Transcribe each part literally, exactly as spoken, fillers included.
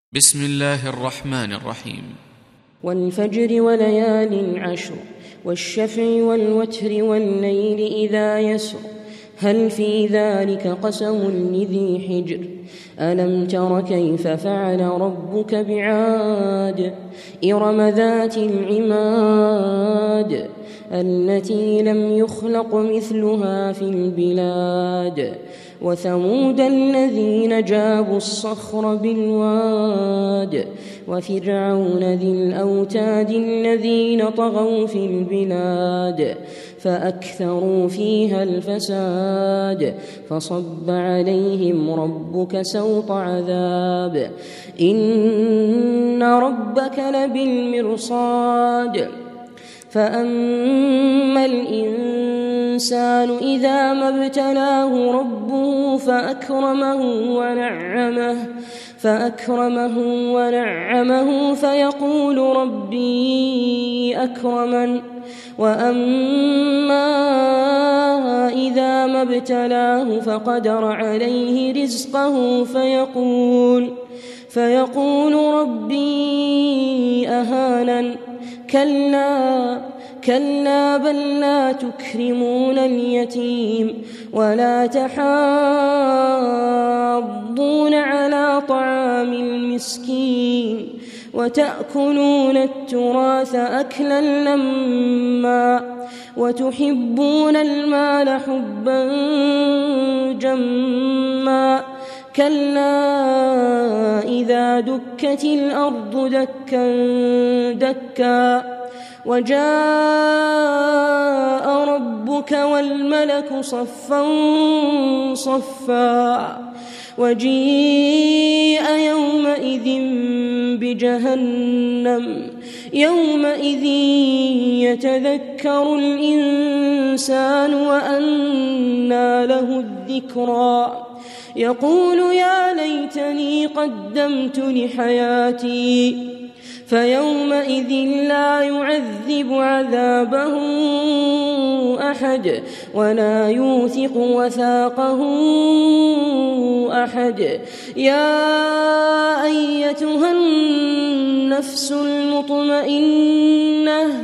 بسم الله الرحمن الرحيم. والفجر وليال عشر والشفع والوتر والليل إذا يسر هل في ذلك قسم لذي حجر ألم تر كيف فعل ربك بعاد إرم ذات العماد التي لم يخلق مثلها في البلاد وثمود الذين جابوا الصخر بالواد وفرعون ذي الأوتاد الذين طغوا في البلاد فأكثروا فيها الفساد فصب عليهم ربك سوط عذاب إن ربك لبالمرصاد فأما الإنسان إذا ما ابتلاه ربه فأكرمه ونعمه فأكرمه ونعمه فيقول ربي أكرمن وأما إذا ما ابتلاه فقدر عليه رزقه فيقول فيقول ربي أهانن كلا كلا بل لا تكرمون اليتيم ولا تحاضون على طعام المسكين وتأكلون التراث أكلا لما وتحبون المال حبا جما كلا إذا دكت الأرض دكا دكا وجاء ربك والملك صفا صفا وجيء يومئذ بجهنم يومئذ يتذكر الإنسان وأنى له الذكرى يقول يا ليتني قدمت لحياتي فيومئذ لا يعذب عذابه أحد ولا يوثق وثاقه أحد يا أيتها النفس المطمئنة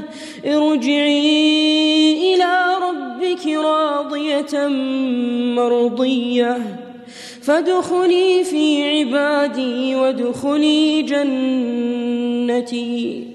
ارجعي إلى ربك راضية مرضية فادخلي في عبادي وادخلي جنتي.